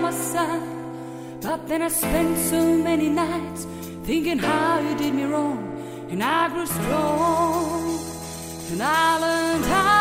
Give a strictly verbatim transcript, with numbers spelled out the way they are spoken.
my side. But then I spent so many nights thinking how you did me wrong, and I grew strong, and I learned how